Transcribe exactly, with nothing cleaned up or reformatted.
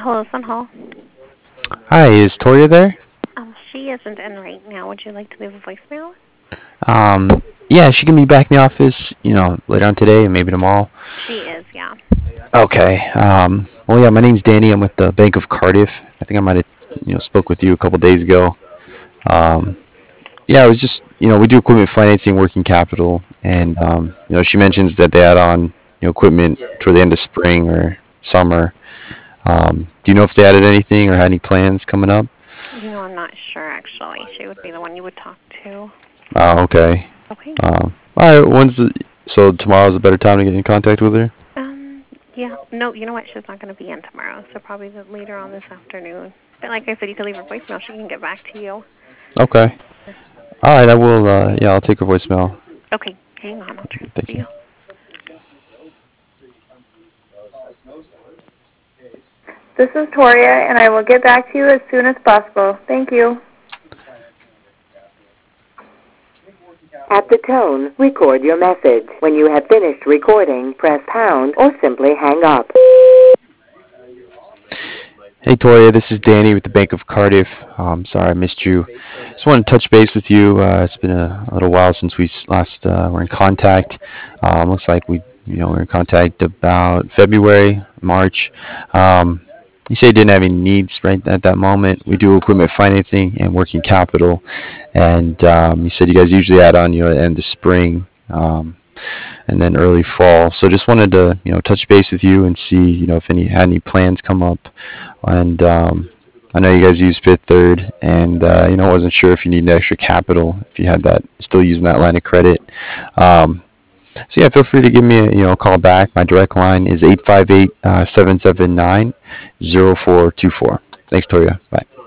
Wilson Hall. Hi, is Toria there? Um, she isn't in right now. Would you like to leave a voicemail? Um, yeah, she can be back in the office, you know, later on today and maybe tomorrow. She is, yeah. Okay. Um, well, yeah, my name's Danny. I'm with the Bank of Cardiff. I think I might have, you know, spoke with you a couple days ago. Um, yeah, I was just, you know, we do equipment financing, working capital, and um, you know, she mentions that they add on, you know, equipment toward the end of spring or summer. Um, do you know if they added anything or had any plans coming up? You know, I'm not sure actually. She would be the one you would talk to. Oh, okay. Okay. Um, all right. When's the, so tomorrow's a better time to get in contact with her? Um, yeah. No, you know what? She's not going to be in tomorrow, so probably the, later on this afternoon. But like I said, you can leave her voicemail. She can get back to you. Okay. All right. I will. Uh, yeah, I'll take her voicemail. Okay. Hang on. I'll Thank transfer you. you. This is Toria, and I will get back to you as soon as possible. Thank you. At the tone, record your message. When you have finished recording, press pound or simply hang up. Hey, Toria. This is Danny with the Bank of Cardiff. Um, sorry I missed you. Just wanted to touch base with you. Uh, it's been a, a little while since we s- last uh, were in contact. Um, looks like we, you know, were in contact about February, March. Um, you say you didn't have any needs right at that moment. We do equipment financing and working capital, and um, you said you guys usually add on, you know, at the end of spring. Um, and then early fall. So just wanted to, you know, touch base with you and see, you know, if any had any plans come up. And um, I know you guys use Fifth Third, and uh, you know, I wasn't sure if you need extra capital, if you had that, still using that line of credit. Um, so yeah, feel free to give me a, you know, a call back. My direct line is eight five eight, seven seven nine, zero four two four. Thanks, Toria. Bye.